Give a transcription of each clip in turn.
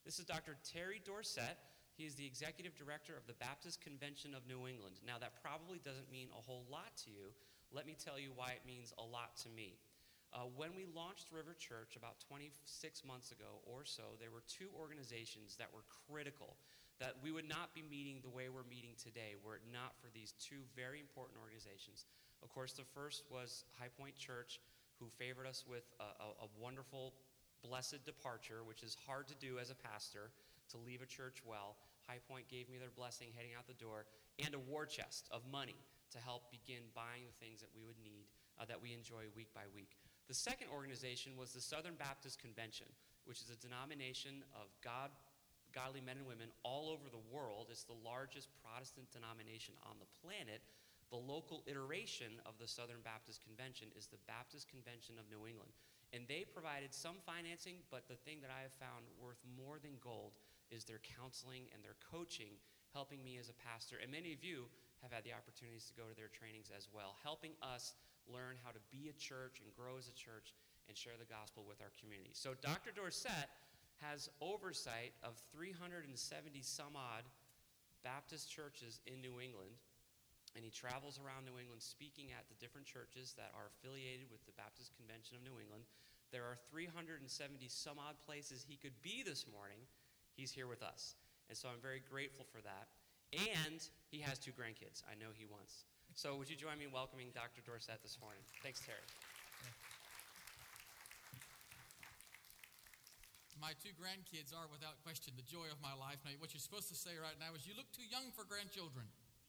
This is Dr. Terry Dorsett. He is the Executive Director of the Baptist Convention of New England. Now, that probably doesn't mean a whole lot to you. Let me tell you why it means a lot to me. When we launched River Church about 26 months ago or so, there were two organizations that were critical, that we would not be meeting the way we're meeting today were it not for these two very important organizations. Of course, the first was High Point Church, who favored us with a wonderful, blessed departure, which is hard to do as a pastor, to leave a church well. High Point gave me their blessing heading out the door, and a war chest of money to help begin buying the things that we would need, that we enjoy week by week. The second organization was the Southern Baptist Convention, which is a denomination of godly men and women all over the world. It's the largest Protestant denomination on the planet. The local iteration of the Southern Baptist Convention is the Baptist Convention of New England. And they provided some financing, but the thing that I have found worth more than gold is their counseling and their coaching, helping me as a pastor. And many of you have had the opportunities to go to their trainings as well, helping us learn how to be a church and grow as a church and share the gospel with our community. So Dr. Dorsett has oversight of 370 some odd Baptist churches in New England, and he travels around New England speaking at the different churches that are affiliated with the Baptist Convention of New England. There are 370 some odd places he could be this morning. He's here with us, and so I'm very grateful for that. And he has 2 grandkids. I know he wants. So would you join me in welcoming Dr. Dorsett this morning? Thanks, Terry. My 2 grandkids are, without question, the joy of my life. Now, what you're supposed to say right now is, you look too young for grandchildren.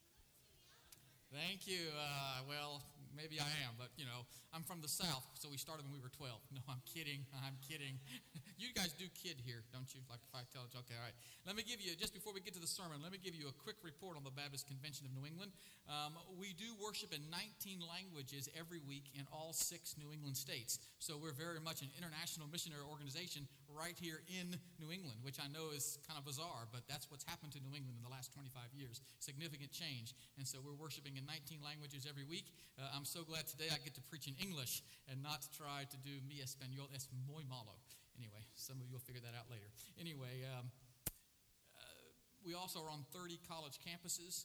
Thank you. Well, maybe I am, but, I'm from the South, so we started when we were 12. No, I'm kidding. You guys do kid here, don't you? Like if I tell it, okay, all right. Let me give you, just before we get to the sermon, let me give you a quick report on the Baptist Convention of New England. We do worship in 19 languages every week in all 6 New England states. So we're very much an international missionary organization right here in New England, which I know is kind of bizarre, but that's what's happened to New England in the last 25 years. Significant change. And so we're worshiping in 19 languages every week. I'm so glad today I get to preach in English and not try to do mi español es muy malo. Anyway, some of you will figure that out later. Anyway, we also are on 30 college campuses.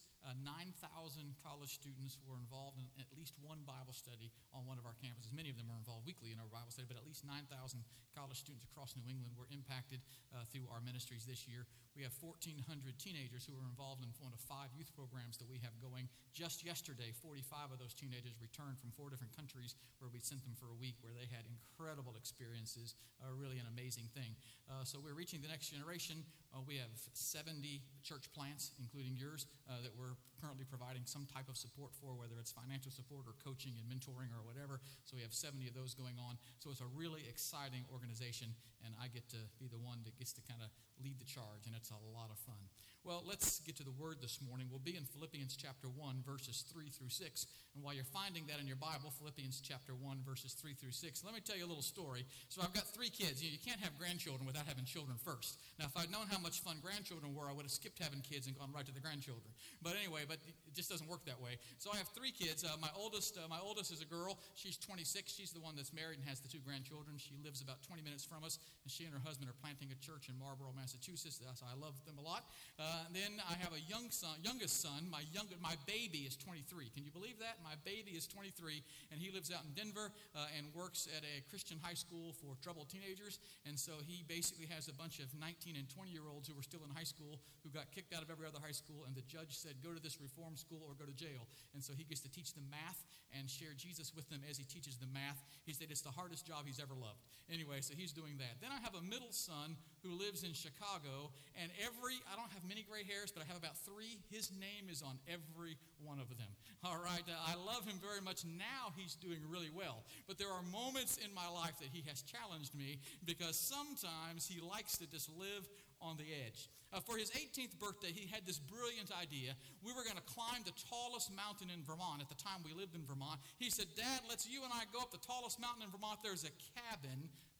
9,000 college students were involved in at least one Bible study on one of our campuses. Many of them are involved weekly in our Bible study, but at least 9,000 college students across New England were impacted through our ministries this year. We have 1,400 teenagers who are involved in one of 5 youth programs that we have going. Just yesterday, 45 of those teenagers returned from 4 different countries where we sent them for a week, where they had incredible experiences, really an amazing thing. So we're reaching the next generation. We have 70 church plants, including yours, that we're currently providing some type of support for, whether it's financial support or coaching and mentoring or whatever. So we have 70 of those going on. So it's a really exciting organization, and I get to be the one that gets to kind of lead the charge, and it's a lot of fun. Well, let's get to the word this morning. We'll be in Philippians chapter 1, verses 3 through 6. And while you're finding that in your Bible, Philippians chapter 1, verses 3 through 6, let me tell you a little story. So I've got 3 kids. You can't have grandchildren without having children first. Now, if I'd known how much fun grandchildren were, I would have skipped having kids and gone right to the grandchildren. But anyway, it just doesn't work that way. So I have 3 kids. My oldest is a girl. She's 26. She's the one that's married and has the 2 grandchildren. She lives about 20 minutes from us, and she and her husband are planting a church in Marlborough, Massachusetts. So I love them a lot. Then I have a youngest son. My baby is 23. Can you believe that? My baby is 23, and he lives out in Denver and works at a Christian high school for troubled teenagers. And so he basically has a bunch of 19 and 20-year-olds who were still in high school, who got kicked out of every other high school, and the judge said, go to this reform school or go to jail. And so he gets to teach them math and share Jesus with them as he teaches them math. He said it's the hardest job he's ever loved. Anyway, so he's doing that. Then I have a middle son who lives in Chicago, and I don't have many gray hairs, but I have about 3. His name is on every one of them. All right, I love him very much. Now he's doing really well. But there are moments in my life that he has challenged me, because sometimes he likes to just live on the edge. For his 18th birthday, he had this brilliant idea. We were going to climb the tallest mountain in Vermont. At the time, we lived in Vermont. He said, Dad, let's you and I go up the tallest mountain in Vermont. There's a cabin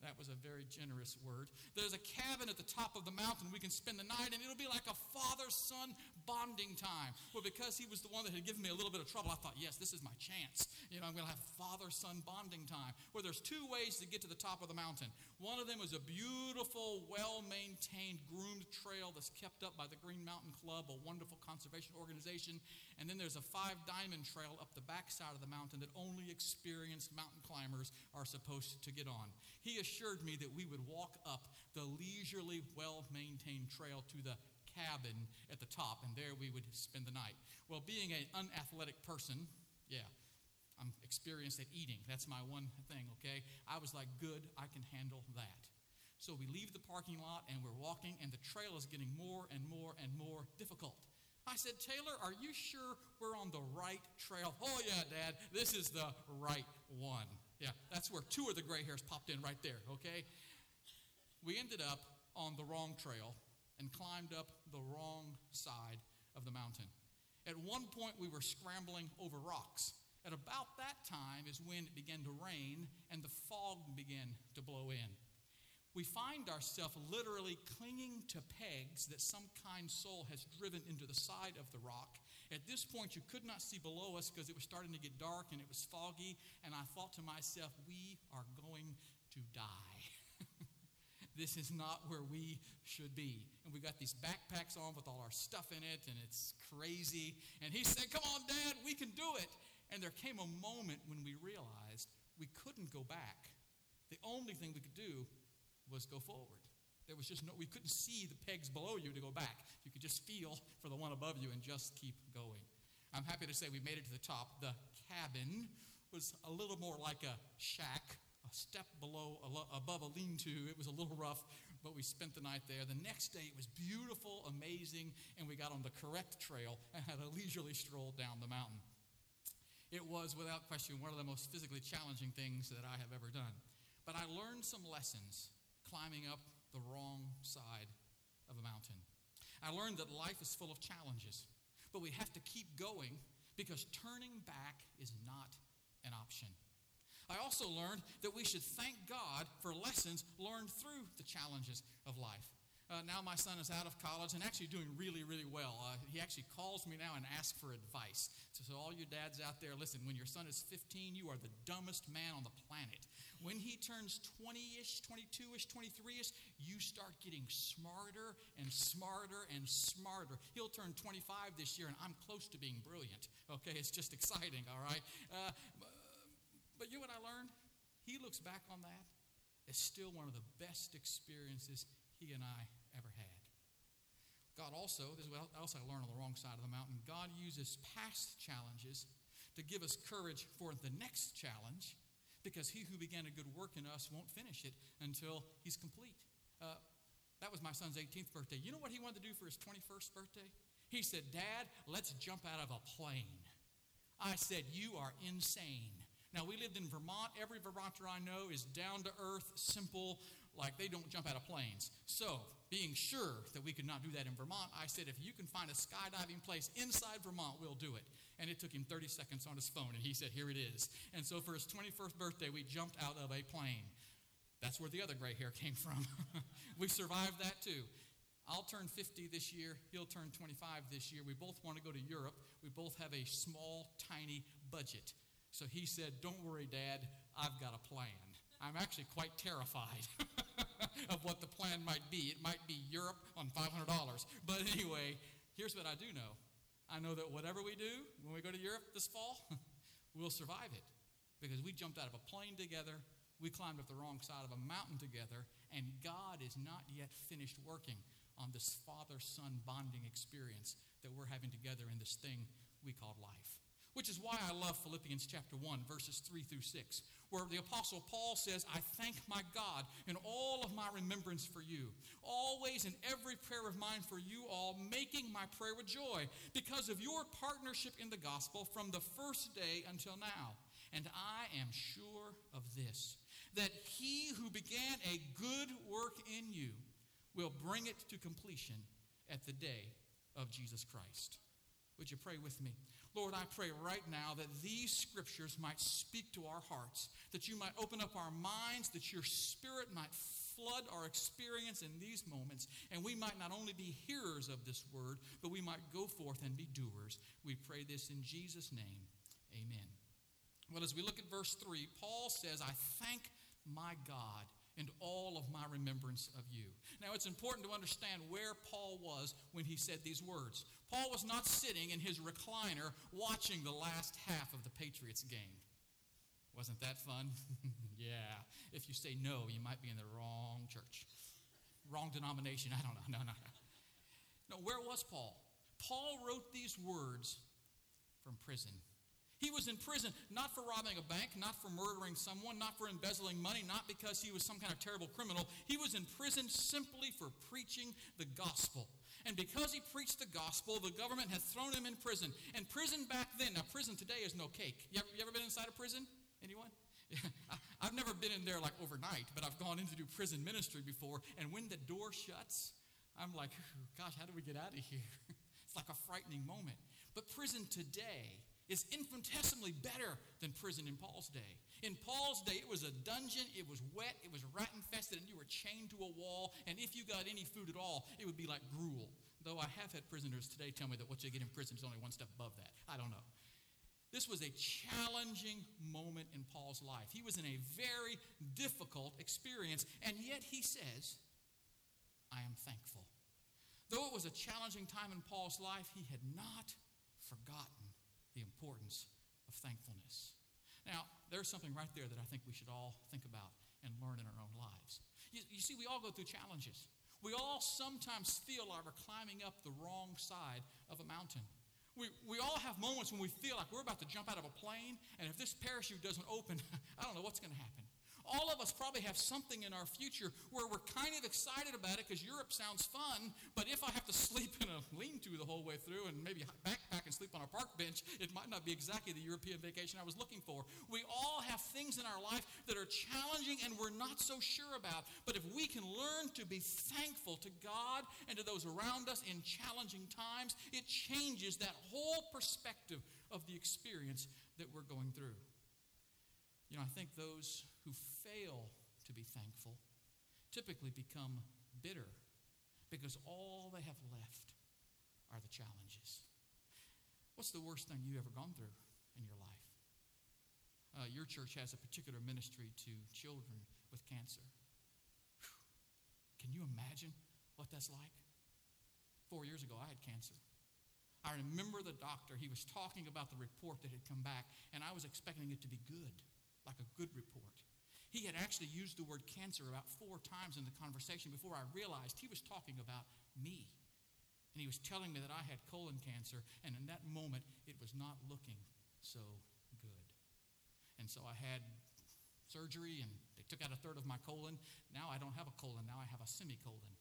That was a very generous word. There's a cabin at the top of the mountain. We can spend the night, and it'll be like a father-son bonding time. Well, because he was the one that had given me a little bit of trouble, I thought, yes, this is my chance. I'm going to have father-son bonding time. Well, there's two ways to get to the top of the mountain. One of them is a beautiful, well-maintained, groomed trail that's kept up by the Green Mountain Club, a wonderful conservation organization. And then there's a 5-diamond trail up the backside of the mountain that only experienced mountain climbers are supposed to get on. He assured me that we would walk up the leisurely, well-maintained trail to the cabin at the top, and there we would spend the night. Well, being an unathletic person, I'm experienced at eating. That's my one thing, okay? I was like, good, I can handle that. So we leave the parking lot, and we're walking, and the trail is getting more and more and more difficult. I said, Taylor, are you sure we're on the right trail? Oh, yeah, Dad, this is the right one. Yeah, that's where 2 of the gray hairs popped in right there, okay? We ended up on the wrong trail and climbed up the wrong side of the mountain. At one point, we were scrambling over rocks. At about that time is when it began to rain and the fog began to blow in. We find ourselves literally clinging to pegs that some kind soul has driven into the side of the rock. At this point, you could not see below us because it was starting to get dark and it was foggy, and I thought to myself, we are going to die. This is not where we should be. And we got these backpacks on with all our stuff in it, and it's crazy. And he said, come on, Dad, we can do it. And there came a moment when we realized we couldn't go back. The only thing we could do was go forward. There was just we couldn't see the pegs below you to go back. You could just feel for the one above you and just keep going. I'm happy to say we made it to the top. The cabin was a little more like a shack, a step above a lean-to. It was a little rough, but we spent the night there. The next day, it was beautiful, amazing, and we got on the correct trail and had a leisurely stroll down the mountain. It was, without question, one of the most physically challenging things that I have ever done. But I learned some lessons climbing up the wrong side of a mountain. I learned that life is full of challenges, but we have to keep going because turning back is not an option. I also learned that we should thank God for lessons learned through the challenges of life. Now my son is out of college and actually doing really, really well. He actually calls me now and asks for advice. So all you dads out there, listen, when your son is 15, you are the dumbest man on the planet. When he turns 20-ish, 22-ish, 23-ish, you start getting smarter and smarter and smarter. He'll turn 25 this year, and I'm close to being brilliant. Okay, it's just exciting, all right? But you know what I learned? He looks back on that. It's still one of the best experiences he and I ever had. God also, this is what else I learned on the wrong side of the mountain, God uses past challenges to give us courage for the next challenge, because he who began a good work in us won't finish it until he's complete. That was my son's 18th birthday. You know what he wanted to do for his 21st birthday? He said, Dad, let's jump out of a plane. I said, you are insane. Now, we lived in Vermont. Every Vermonter I know is down to earth, simple, like they don't jump out of planes. So, being sure that we could not do that in Vermont, I said, if you can find a skydiving place inside Vermont, we'll do it. And it took him 30 seconds on his phone, and he said, here it is. And so for his 21st birthday, we jumped out of a plane. That's where the other gray hair came from. We survived that too. I'll turn 50 this year. He'll turn 25 this year. We both want to go to Europe. We both have a small, tiny budget. So he said, don't worry, Dad, I've got a plan. I'm actually quite terrified of what the plan might be. It might be Europe on $500. But anyway, here's what I do know. I know that whatever we do when we go to Europe this fall, we'll survive it. Because we jumped out of a plane together, we climbed up the wrong side of a mountain together, and God is not yet finished working on this father-son bonding experience that we're having together in this thing we call life. Which is why I love Philippians chapter 1, verses 3 through 6, where the Apostle Paul says, I thank my God in all of my remembrance for you, always in every prayer of mine for you all, making my prayer with joy, because of your partnership in the gospel from the first day until now. And I am sure of this, that he who began a good work in you will bring it to completion at the day of Jesus Christ. Would you pray with me? Lord, I pray right now that these scriptures might speak to our hearts, that you might open up our minds, that your Spirit might flood our experience in these moments, and we might not only be hearers of this word, but we might go forth and be doers. We pray this in Jesus' name. Amen. Well, as we look at verse 3, Paul says, I thank my God in all of my remembrance of you. Now, it's important to understand where Paul was when he said these words. Paul was not sitting in his recliner watching the last half of the Patriots game. Wasn't that fun? Yeah. If you say no, you might be in the wrong church. Wrong denomination. I don't know. No. No, where was Paul? Paul wrote these words from prison. He was in prison not for robbing a bank, not for murdering someone, not for embezzling money, not because he was some kind of terrible criminal. He was in prison simply for preaching the gospel. And because he preached the gospel, the government had thrown him in prison. And prison back then, now prison today is no cake. You ever been inside a prison? Anyone? I've never been in there like overnight, but I've gone in to do prison ministry before. And when the door shuts, I'm like, gosh, how do we get out of here? It's like a frightening moment. But prison today is infinitesimally better than prison in Paul's day. In Paul's day, it was a dungeon, it was wet, it was rat-infested, and you were chained to a wall, and if you got any food at all, it would be like gruel. Though I have had prisoners today tell me that what you get in prison is only one step above that. I don't know. This was a challenging moment in Paul's life. He was in a very difficult experience, and yet he says, I am thankful. Though it was a challenging time in Paul's life, he had not forgotten the importance of thankfulness. Now, there's something right there that I think we should all think about and learn in our own lives. You see, we all go through challenges. We all sometimes feel like we're climbing up the wrong side of a mountain. We all have moments when we feel like we're about to jump out of a plane, and if this parachute doesn't open, I don't know what's going to happen. All of us probably have something in our future where we're kind of excited about it because Europe sounds fun, but if I have to sleep in a lean-to the whole way through and maybe backpack and sleep on a park bench, it might not be exactly the European vacation I was looking for. We all have things in our life that are challenging and we're not so sure about, but if we can learn to be thankful to God and to those around us in challenging times, it changes that whole perspective of the experience that we're going through. You know, I think those who fail to be thankful typically become bitter because all they have left are the challenges. What's the worst thing you've ever gone through in your life? Your church has a particular ministry to children with cancer. Whew. Can you imagine what that's like? 4 years ago, I had cancer. I remember the doctor, he was talking about the report that had come back, and I was expecting it to be good. Like a good report. He had actually used the word cancer about 4 times in the conversation before I realized he was talking about me. And he was telling me that I had colon cancer, and in that moment, it was not looking so good. And so I had surgery, and they took out a third of my colon. Now I don't have a colon, now I have a semicolon.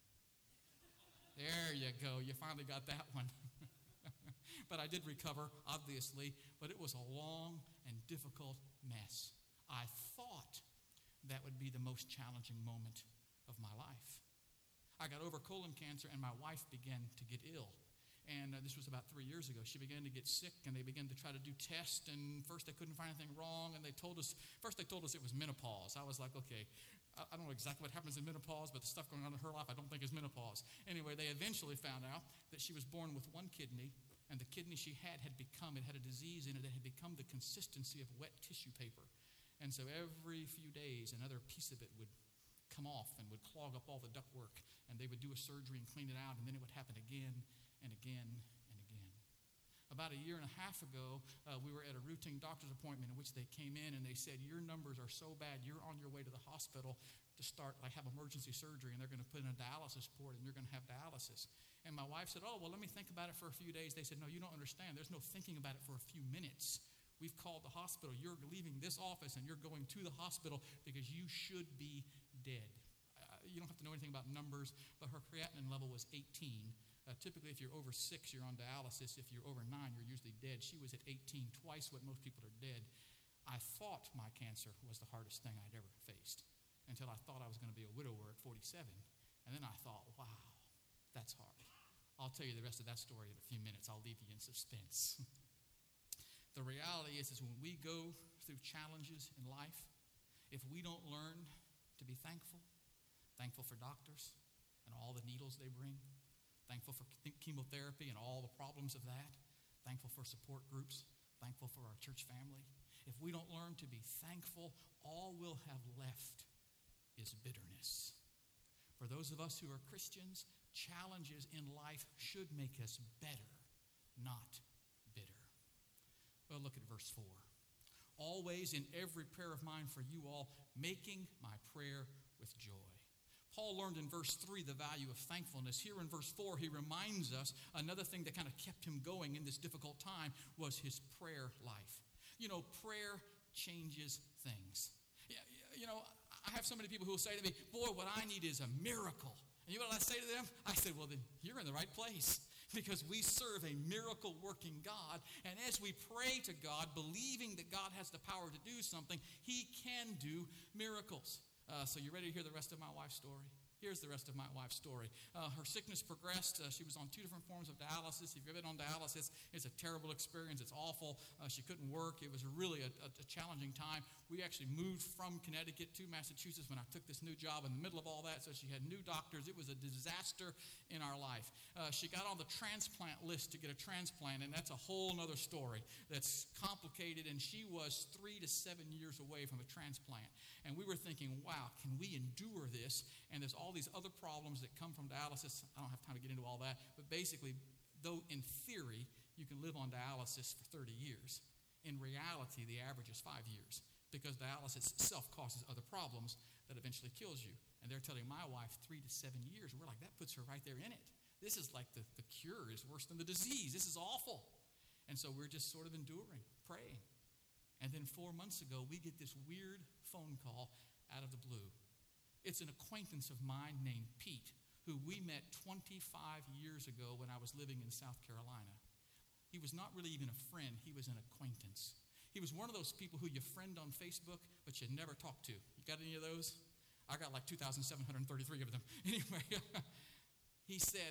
There you go, you finally got that one. But I did recover, obviously, but it was a long and difficult mess. I thought that would be the most challenging moment of my life. I got over colon cancer and my wife began to get ill. And this was about 3 years ago. She began to get sick and they began to try to do tests. And first they couldn't find anything wrong. And they told us it was menopause. I was like, okay, I don't know exactly what happens in menopause, but the stuff going on in her life I don't think is menopause. Anyway, they eventually found out that she was born with one kidney. And the kidney she had had a disease in it that had become the consistency of wet tissue paper. And so every few days, another piece of it would come off and would clog up all the ductwork. And they would do a surgery and clean it out, and then it would happen again and again and again. About a year and a half ago, we were at a routine doctor's appointment in which they came in and they said, your numbers are so bad, you're on your way to the hospital to start, have emergency surgery, and they're going to put in a dialysis port, and you're going to have dialysis. And my wife said, oh, well, let me think about it for a few days. They said, no, you don't understand. There's no thinking about it for a few minutes. We've called the hospital. You're leaving this office and you're going to the hospital because you should be dead. You don't have to know anything about numbers, but her creatinine level was 18. Typically, if you're over 6, you're on dialysis. If you're over 9, you're usually dead. She was at 18, twice what most people are dead. I thought my cancer was the hardest thing I'd ever faced until I thought I was going to be a widower at 47. And then I thought, wow, that's hard. I'll tell you the rest of that story in a few minutes. I'll leave you in suspense. The reality is when we go through challenges in life, if we don't learn to be thankful for doctors and all the needles they bring, thankful for chemotherapy and all the problems of that, thankful for support groups, thankful for our church family. If we don't learn to be thankful, all we'll have left is bitterness. For those of us who are Christians, challenges in life should make us better, not bitter. Well, look at verse 4. Always in every prayer of mine for you all, making my prayer with joy. Paul learned in verse 3 the value of thankfulness. Here in verse 4, he reminds us another thing that kind of kept him going in this difficult time was his prayer life. You know, prayer changes things. You know, I have so many people who will say to me, boy, what I need is a miracle. And you know what I say to them? I say, well, then you're in the right place. Because we serve a miracle-working God. And as we pray to God, believing that God has the power to do something, he can do miracles. So you ready to hear the rest of my wife's story? Here's the rest of my wife's story. Her sickness progressed. She was on 2 different forms of dialysis. If you've been on dialysis, it's a terrible experience. It's awful. She couldn't work. It was really a challenging time. We actually moved from Connecticut to Massachusetts when I took this new job in the middle of all that. So she had new doctors. It was a disaster in our life. She got on the transplant list to get a transplant, and that's a whole other story that's complicated. And she was 3 to 7 years away from a transplant. And we were thinking, wow, can we endure this? And there's all these other problems that come from dialysis. I don't have time to get into all that. But basically, though in theory, you can live on dialysis for 30 years, in reality, the average is 5 years because dialysis itself causes other problems that eventually kills you. And they're telling my wife 3 to 7 years. We're like, that puts her right there in it. This is like the cure is worse than the disease. This is awful. And so we're just sort of enduring, praying. And then 4 months ago, we get this weird phone call out of the blue. It's an acquaintance of mine named Pete, who we met 25 years ago when I was living in South Carolina. He was not really even a friend. He was an acquaintance. He was one of those people who you friend on Facebook, but you never talk to. You got any of those? I got like 2,733 of them. Anyway, he said,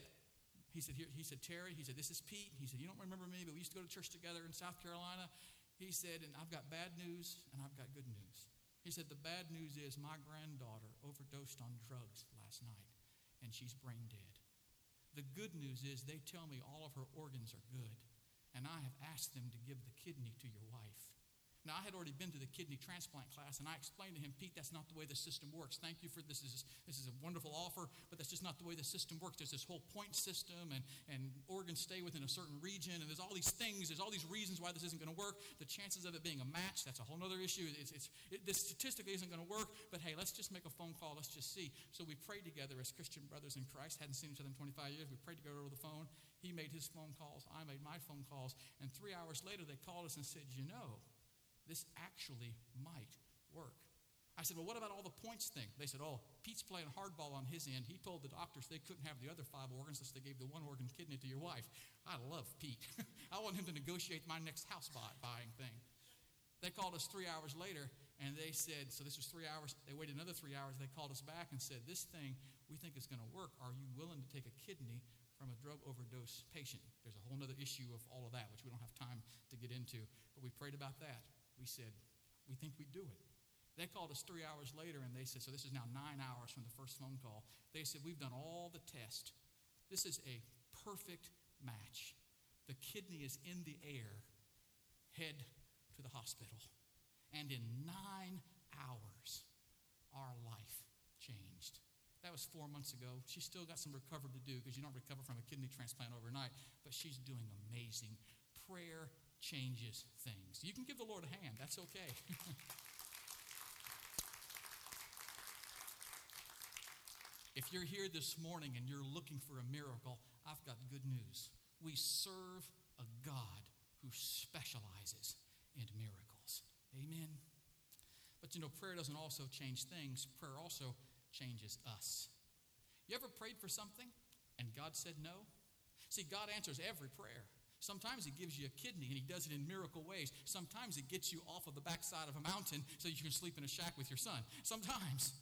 Terry, he said, this is Pete. He said, you don't remember me, but we used to go to church together in South Carolina. He said, and I've got bad news and I've got good news. He said, the bad news is my granddaughter overdosed on drugs last night and she's brain dead. The good news is they tell me all of her organs are good and I have asked them to give the kidney to your wife. Now, I had already been to the kidney transplant class, and I explained to him, Pete, that's not the way the system works. Thank you for this. This is a wonderful offer, but that's just not the way the system works. There's this whole point system, and organs stay within a certain region, and there's all these things, there's all these reasons why this isn't going to work. The chances of it being a match, that's a whole other issue. This statistically isn't going to work, but hey, let's just make a phone call. Let's just see. So we prayed together as Christian brothers in Christ. Hadn't seen each other in 25 years. We prayed together over the phone. He made his phone calls. I made my phone calls. And 3 hours later, they called us and said, this actually might work. I said, well, what about all the points thing? They said, Pete's playing hardball on his end. He told the doctors they couldn't have the other 5 organs unless they gave the 1 organ kidney to your wife. I love Pete. I want him to negotiate my next house buying thing. They called us 3 hours later, and they said, so this was 3 hours. They waited another 3 hours. They called us back and said, this thing we think is going to work. Are you willing to take a kidney from a drug overdose patient? There's a whole other issue of all of that, which we don't have time to get into. But we prayed about that. We said, we think we do it. They called us 3 hours later, and they said, so this is now 9 hours from the first phone call. They said, we've done all the tests. This is a perfect match. The kidney is in the air. Head to the hospital. And in 9 hours, our life changed. That was 4 months ago. She's still got some recovery to do because you don't recover from a kidney transplant overnight, but she's doing amazing. Prayer changes things. You can give the Lord a hand. That's okay. If you're here this morning and you're looking for a miracle, I've got good news. We serve a God who specializes in miracles. Amen. But prayer doesn't also change things. Prayer also changes us. You ever prayed for something and God said no? See, God answers every prayer. Sometimes he gives you a kidney, and he does it in miracle ways. Sometimes he gets you off of the backside of a mountain so you can sleep in a shack with your son. Sometimes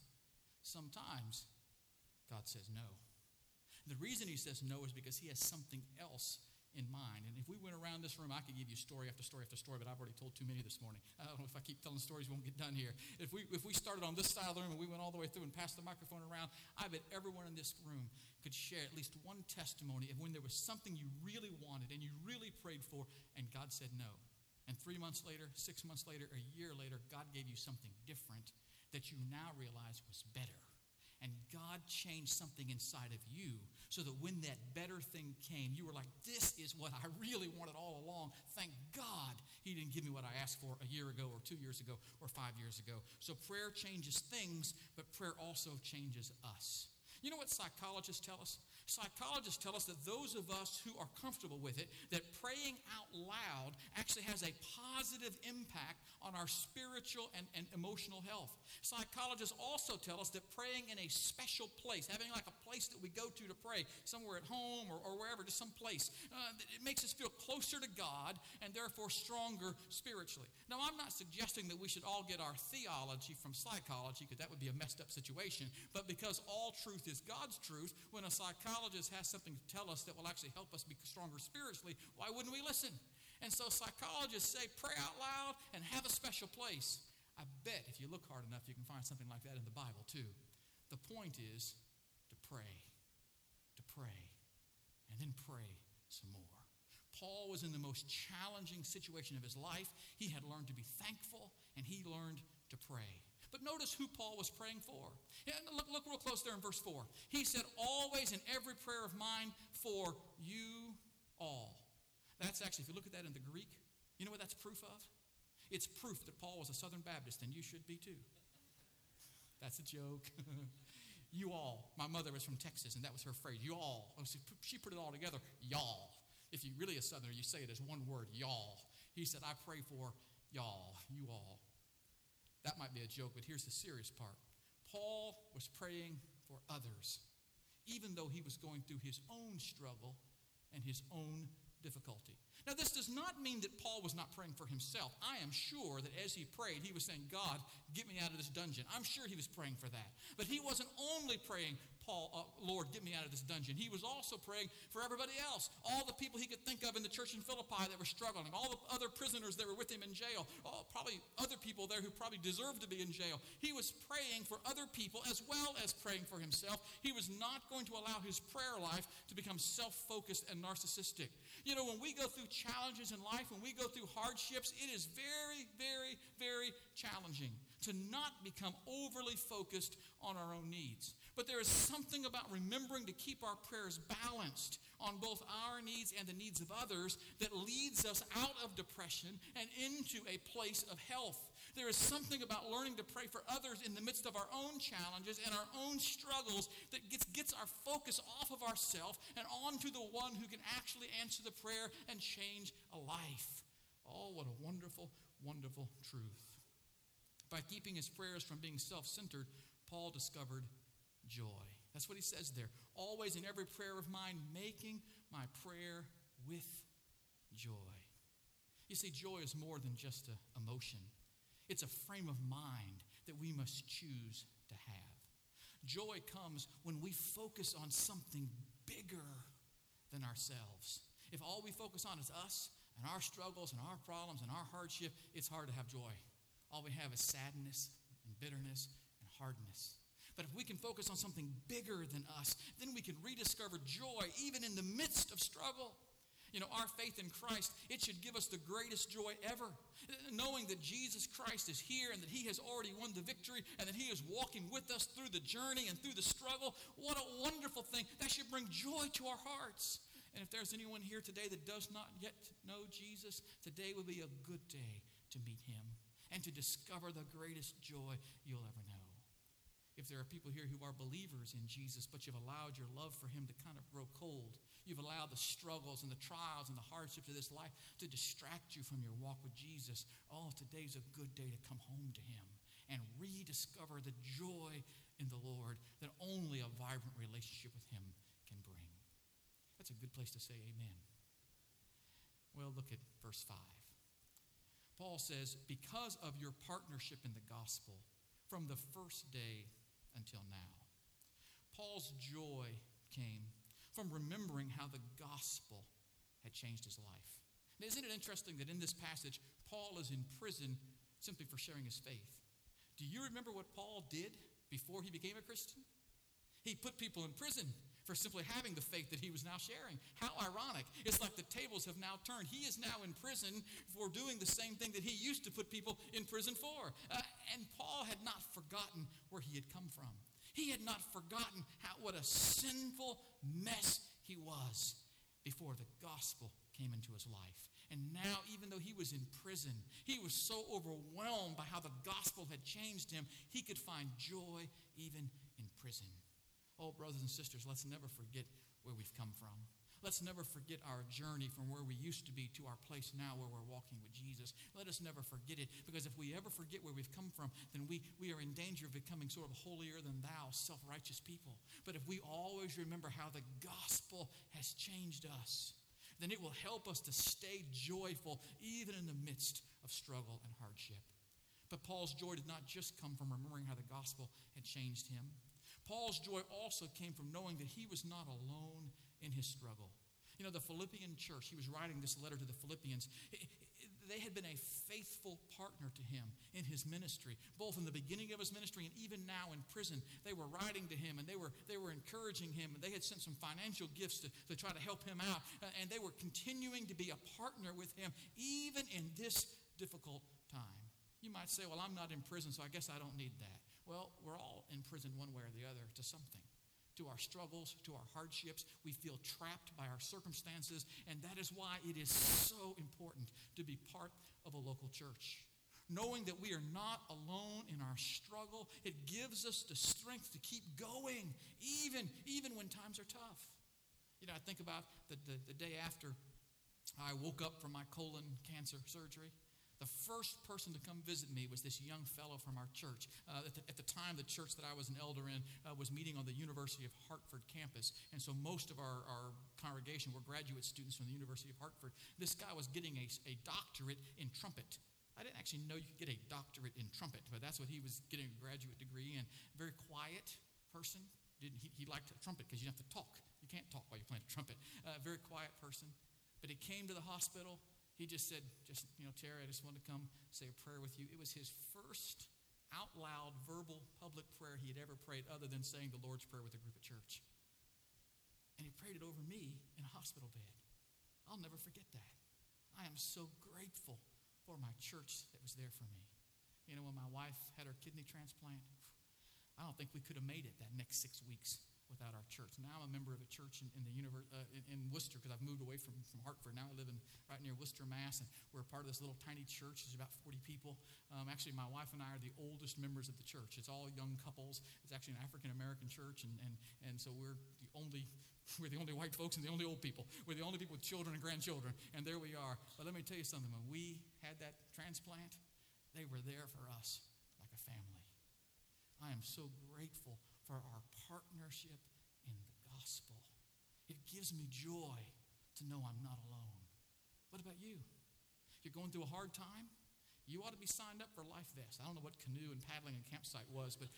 God says no. The reason he says no is because he has something else in mind. And if we went around this room, I could give you story after story after story, but I've already told too many this morning. I don't know if I keep telling stories, we won't get done here. If we started on this side of the room and we went all the way through and passed the microphone around, I bet everyone in this room could share at least one testimony of when there was something you really wanted and you really prayed for and God said no. And 3 months later, 6 months later, a year later, God gave you something different that you now realize was better. And God changed something inside of you so that when that better thing came, you were like, this is what I really wanted all along. Thank God he didn't give me what I asked for a year ago or 2 years ago or 5 years ago. So prayer changes things, but prayer also changes us. You know what psychologists tell us? Psychologists tell us that those of us who are comfortable with it, that praying out loud actually has a positive impact on our spiritual and emotional health. Psychologists also tell us that praying in a special place, having like a place that we go to pray, somewhere at home or wherever, just some place, it makes us feel closer to God and therefore stronger spiritually. Now, I'm not suggesting that we should all get our theology from psychology, because that would be a messed up situation, but because all truth is God's truth, when a psychologist has something to tell us that will actually help us be stronger spiritually, why wouldn't we listen? And so psychologists say, pray out loud and have a special place. I bet if you look hard enough, you can find something like that in the Bible too. The point is to pray, and then pray some more. Paul was in the most challenging situation of his life. He had learned to be thankful, and he learned to pray. But notice who Paul was praying for. Yeah, look real close there in verse 4. He said, always in every prayer of mine for you all. That's actually, if you look at that in the Greek, you know what that's proof of? It's proof that Paul was a Southern Baptist, and you should be too. That's a joke. You all. My mother was from Texas, and that was her phrase. You all. She put it all together. Y'all. If you're really a Southerner, you say it as one word. Y'all. He said, I pray for y'all. You all. That might be a joke, but here's the serious part. Paul was praying for others, even though he was going through his own struggle and his own difficulty. Now, this does not mean that Paul was not praying for himself. I am sure that as he prayed, he was saying, God, get me out of this dungeon. I'm sure he was praying for that. But he wasn't only praying, Lord, get me out of this dungeon. He was also praying for everybody else. All the people he could think of in the church in Philippi that were struggling. All the other prisoners that were with him in jail. Probably other people there who probably deserved to be in jail. He was praying for other people as well as praying for himself. He was not going to allow his prayer life to become self-focused and narcissistic. You know, when we go through challenges in life, when we go through hardships, it is very, very, very challenging to not become overly focused on our own needs. But there is something about remembering to keep our prayers balanced on both our needs and the needs of others that leads us out of depression and into a place of health. There is something about learning to pray for others in the midst of our own challenges and our own struggles that gets our focus off of ourselves and onto the one who can actually answer the prayer and change a life. Oh, what a wonderful, wonderful truth. By keeping his prayers from being self-centered, Paul discovered joy. That's what he says there. Always in every prayer of mine, making my prayer with joy. You see, joy is more than just an emotion. It's a frame of mind that we must choose to have. Joy comes when we focus on something bigger than ourselves. If all we focus on is us and our struggles and our problems and our hardship, it's hard to have joy. All we have is sadness and bitterness and hardness. But if we can focus on something bigger than us, then we can rediscover joy even in the midst of struggle. You know, our faith in Christ, it should give us the greatest joy ever. Knowing that Jesus Christ is here and that he has already won the victory and that he is walking with us through the journey and through the struggle. What a wonderful thing. That should bring joy to our hearts. And if there's anyone here today that does not yet know Jesus, today will be a good day to meet him and to discover the greatest joy you'll ever know. If there are people here who are believers in Jesus, but you've allowed your love for him to kind of grow cold, you've allowed the struggles and the trials and the hardships of this life to distract you from your walk with Jesus, today's a good day to come home to him and rediscover the joy in the Lord that only a vibrant relationship with him can bring. That's a good place to say amen. Well, look at verse 5. Paul says, because of your partnership in the gospel from the first day until now. Paul's joy came from remembering how the gospel had changed his life. Now, isn't it interesting that in this passage, Paul is in prison simply for sharing his faith? Do you remember what Paul did before he became a Christian? He put people in prison for simply having the faith that he was now sharing. How ironic. It's like the tables have now turned. He is now in prison for doing the same thing that he used to put people in prison for. And Paul had not forgotten where he had come from. He had not forgotten what a sinful mess he was before the gospel came into his life. And now, even though he was in prison, he was so overwhelmed by how the gospel had changed him, he could find joy even in prison. Oh, brothers and sisters, let's never forget where we've come from. Let's never forget our journey from where we used to be to our place now where we're walking with Jesus. Let us never forget it, because if we ever forget where we've come from, then we are in danger of becoming sort of holier-than-thou, self-righteous people. But if we always remember how the gospel has changed us, then it will help us to stay joyful even in the midst of struggle and hardship. But Paul's joy did not just come from remembering how the gospel had changed him. Paul's joy also came from knowing that he was not alone in his struggle. You know, the Philippian church, he was writing this letter to the Philippians. They had been a faithful partner to him in his ministry, both in the beginning of his ministry and even now in prison. They were writing to him, and they were encouraging him, and they had sent some financial gifts to try to help him out, and they were continuing to be a partner with him even in this difficult time. You might say, well, I'm not in prison, so I guess I don't need that. Well, we're all in prison one way or the other to something. To our struggles, to our hardships. We feel trapped by our circumstances, and that is why it is so important to be part of a local church. Knowing that we are not alone in our struggle, it gives us the strength to keep going, even when times are tough. You know, I think about the day after I woke up from my colon cancer surgery. The first person to come visit me was this young fellow from our church. At the time, the church that I was an elder in was meeting on the University of Hartford campus. And so most of our congregation were graduate students from the University of Hartford. This guy was getting a doctorate in trumpet. I didn't actually know you could get a doctorate in trumpet, but that's what he was getting a graduate degree in. Very quiet person. He liked the trumpet because you have to talk. You can't talk while you're playing the trumpet. Very quiet person. But he came to the hospital. He just said, Terry, I just wanted to come say a prayer with you. It was his first out loud, verbal, public prayer he had ever prayed other than saying the Lord's Prayer with a group at church. And he prayed it over me in a hospital bed. I'll never forget that. I am so grateful for my church that was there for me. You know, when my wife had her kidney transplant, I don't think we could have made it that next 6 weeks without our church. Now I'm a member of a church in Worcester, because I've moved away from Hartford. Now I live right near Worcester, Mass., and we're a part of this little tiny church. There's about 40 people. Actually, my wife and I are the oldest members of the church. It's all young couples. It's actually an African-American church, and so we're the only white folks and the only old people. We're the only people with children and grandchildren, and there we are. But let me tell you something. When we had that transplant, they were there for us like a family. I am so grateful for our partnership in the gospel. It gives me joy to know I'm not alone. What about you? You're going through a hard time? You ought to be signed up for Life Vest. I don't know what canoe and paddling and campsite was, but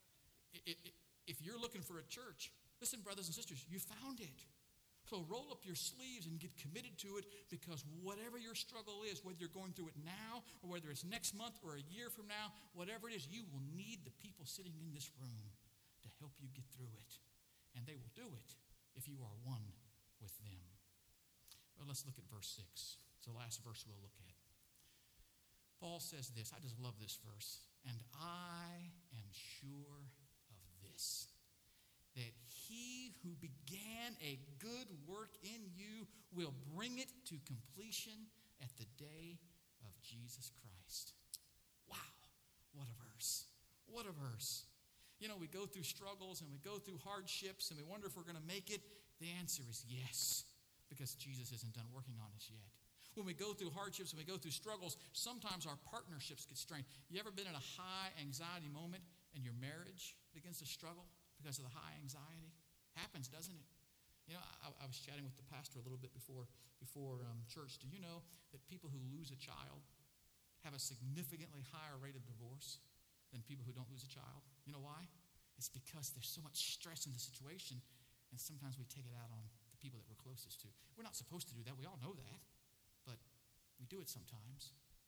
if you're looking for a church, listen, brothers and sisters, you found it. So roll up your sleeves and get committed to it, because whatever your struggle is, whether you're going through it now or whether it's next month or a year from now, whatever it is, you will need the people sitting in this room to help you get through it. And they will do it if you are one with them. Well, let's look at verse 6. It's the last verse we'll look at. Paul says this. I just love this verse. And I am sure of this, that he who began a good work in you will bring it to completion at the day of Jesus Christ. Wow, what a verse. What a verse. You know, we go through struggles and we go through hardships and we wonder if we're going to make it. The answer is yes, because Jesus isn't done working on us yet. When we go through hardships and we go through struggles, sometimes our partnerships get strained. You ever been in a high anxiety moment and your marriage begins to struggle because of the high anxiety? Happens, doesn't it? You know, I was chatting with the pastor a little bit before church. Do you know that people who lose a child have a significantly higher rate of divorce than people who don't lose a child? You know why? It's because there's so much stress in the situation, and sometimes we take it out on the people that we're close closest to. We're not supposed to do that. We all know that. But we do it sometimes.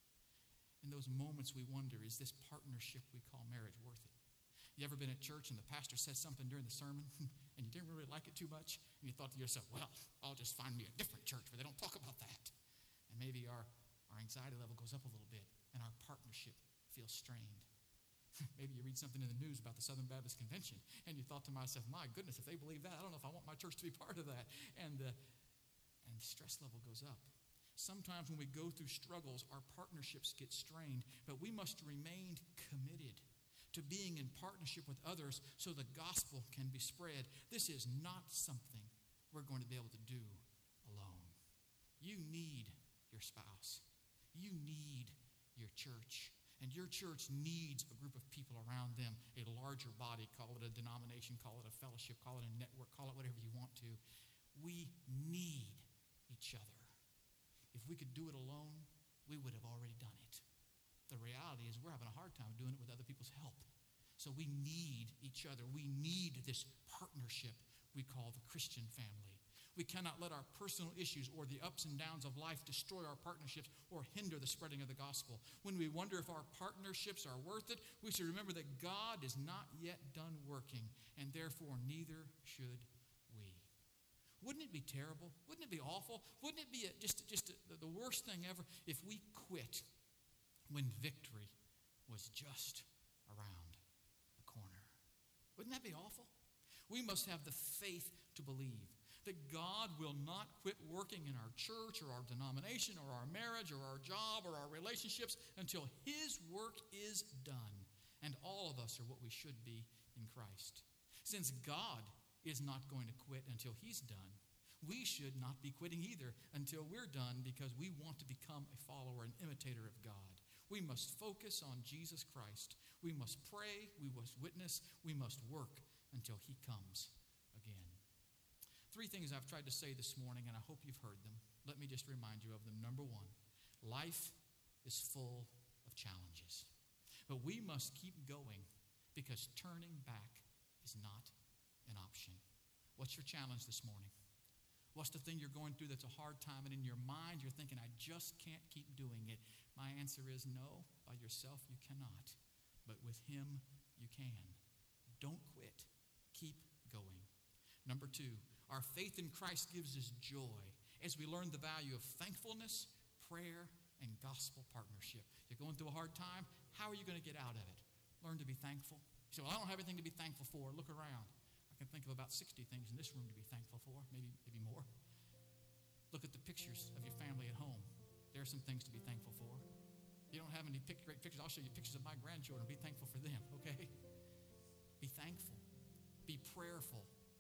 In those moments we wonder, is this partnership we call marriage worth it? You ever been at church and the pastor said something during the sermon and you didn't really like it too much? And you thought to yourself, well, I'll just find me a different church where they don't talk about that. And maybe our anxiety level goes up a little bit and our partnership feels strained. Maybe you read something in the news about the Southern Baptist Convention and you thought to myself, my goodness, if they believe that, I don't know if I want my church to be part of that. And the stress level goes up. Sometimes when we go through struggles, our partnerships get strained, but we must remain committed to being in partnership with others so the gospel can be spread. This is not something we're going to be able to do alone. You need your spouse. You need your church. And your church needs a group of people around them, a larger body, call it a denomination, call it a fellowship, call it a network, call it whatever you want to. We need each other. If we could do it alone, we would have already done it. The reality is we're having a hard time doing it with other people's help. So we need each other. We need this partnership we call the Christian family. We cannot let our personal issues or the ups and downs of life destroy our partnerships or hinder the spreading of the gospel. When we wonder if our partnerships are worth it, we should remember that God is not yet done working, and therefore neither should we. Wouldn't it be terrible? Wouldn't it be awful? Wouldn't it be just the worst thing ever if we quit when victory was just around the corner? Wouldn't that be awful? We must have the faith to believe that God will not quit working in our church or our denomination or our marriage or our job or our relationships until his work is done and all of us are what we should be in Christ. Since God is not going to quit until he's done, we should not be quitting either until we're done because we want to become a follower, an imitator of God. We must focus on Jesus Christ. We must pray, we must witness, we must work until he comes again. 3 things I've tried to say this morning, and I hope you've heard them. Let me just remind you of them. Number 1, life is full of challenges. But we must keep going because turning back is not an option. What's your challenge this morning? What's the thing you're going through that's a hard time, and in your mind you're thinking, I just can't keep doing it? My answer is no, by yourself you cannot. But with him you can. Don't quit. Keep going. Number 2, our faith in Christ gives us joy as we learn the value of thankfulness, prayer, and gospel partnership. You're going through a hard time, how are you going to get out of it? Learn to be thankful. You say, well, I don't have anything to be thankful for. Look around. I can think of about 60 things in this room to be thankful for, maybe more. Look at the pictures of your family at home. There are some things to be thankful for. You don't have any great pictures. I'll show you pictures of my grandchildren. Be thankful for them, okay? Be thankful. Be prayerful.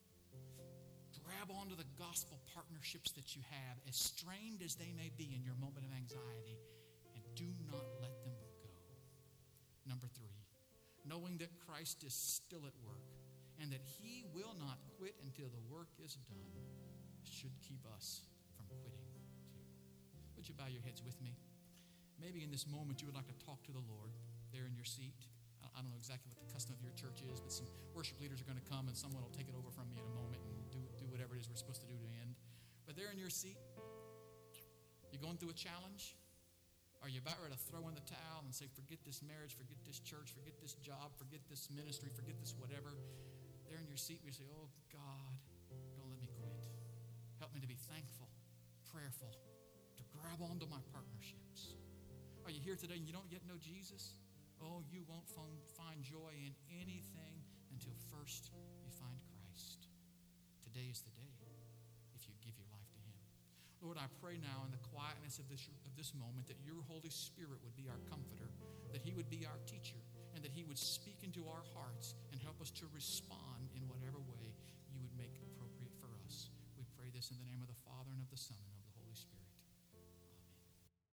Grab onto the gospel partnerships that you have, as strained as they may be in your moment of anxiety, and do not let them go. Number 3, knowing that Christ is still at work and that he will not quit until the work is done should keep us from quitting too. Would you bow your heads with me? Maybe in this moment you would like to talk to the Lord there in your seat. I don't know exactly what the custom of your church is, but some worship leaders are going to come and someone will take it over from me in a moment and do whatever it is we're supposed to do to end. But there in your seat, you're going through a challenge? Are you about ready to throw in the towel and say, forget this marriage, forget this church, forget this job, forget this ministry, forget this whatever? There in your seat, we say, oh God, don't let me quit. Help me to be thankful, prayerful, to grab onto my partnerships. Are you here today and you don't yet know Jesus? Oh, you won't find joy in anything until first you find Christ. Today is the day if you give your life to him. Lord, I pray now in the quietness of this moment that your Holy Spirit would be our comforter, that he would be our teacher, and that he would speak into our hearts and help us to respond in whatever way you would make appropriate for us. We pray this in the name of the Father and of the Son and of the